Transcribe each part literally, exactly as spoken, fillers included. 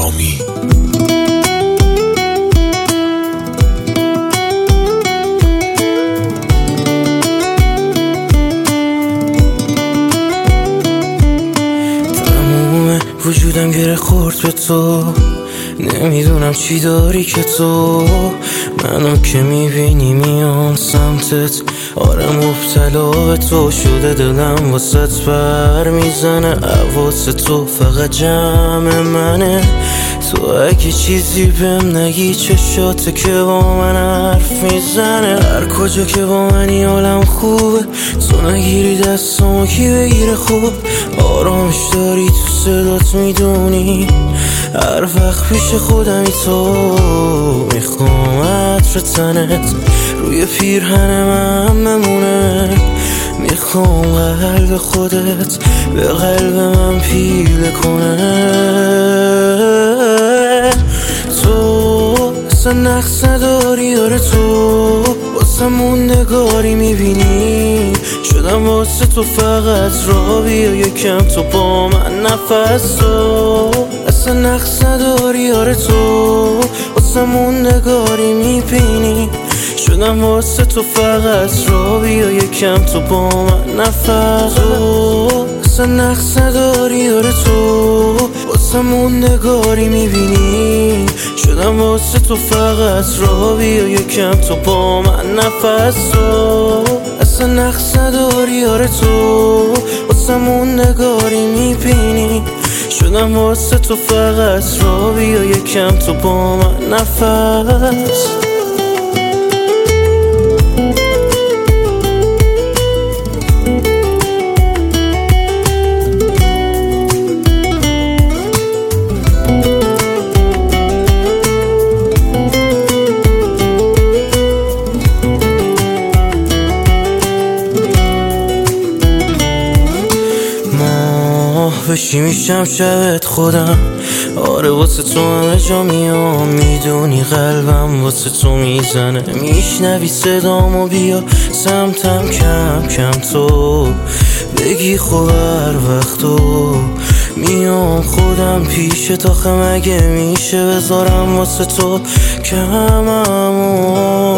نظامی. تموم وجودم گره خورد به تو، نمیدونم چی داری که تو منو که میبینی میام سمتت. آره مبتلا به تو شده دلم واسط بر میزنه، حواس تو فقط جمع منه. تو اگه چیزی بهم نگی چشاته که با من حرف میزنه. هر کجا که با منی حالم خوبه، تو نگیری دستامو کی بگیره خوب. آرامش داری تو صدات میدونی، هر وقت پیش خودمی تو میخوام عطر تنت روی پیرهن من بمونه. میخوام قلب خودت به قلب من پیله کنه. تو اصلا نقص نداری، آره تو واسه موندگاری میبینی. شدم واسه تو فقط را بیا یکم تو با من نفس. تو اصلا نقص نداری، آره تو واسه موندگاری میبینی. شدم واسه تو فقط را بیا یکم تو با من نفس. تو اصلا نقص نداری، آره تو واسه موندگاری میبینی. شدم واسه تو فقط را بیا یکم تو با من نفس. تو اصلا نقص نداری، آره تو واسه موندگاری میبینی. شدم واسه تو فقط را بیا یکم تو با من نفس. بشی میشم شبت خودم، آره واسه تو همه جا میام. میدونی قلبم واسه تو میزنه، میشنوی صدامو بیا سمتم کم کم. تو بگی خب هر وقتو میام خودم پیش تا مگه میشه بذارم واسه تو کممو.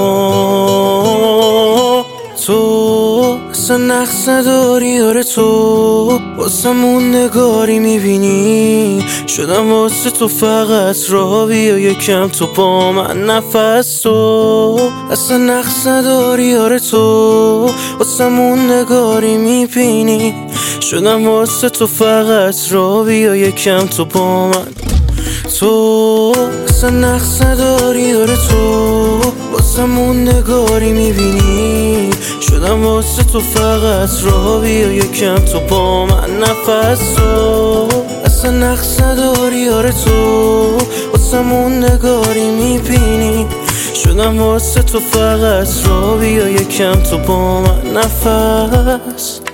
تو اصلا نقص نداری، آره تو واسه موندگاری میبینی. شدم واسه تو فقط را بیا یکم تو با من نفس. تو اصلا نقص نداری، آره تو واسه موندگاری میبینی. شدم واسه تو فقط را بیا یکم تو با من. تو اصلا نقص نداری، آره تو واسه موندگاری میبینی. شدم واسه تو فقط را بیا یکم تو با من نفس. تو اصلا نقص نداری، آره تو واسه موندگاری میبینی. شدم واسه تو فقط را بیا یکم تو با من نفس.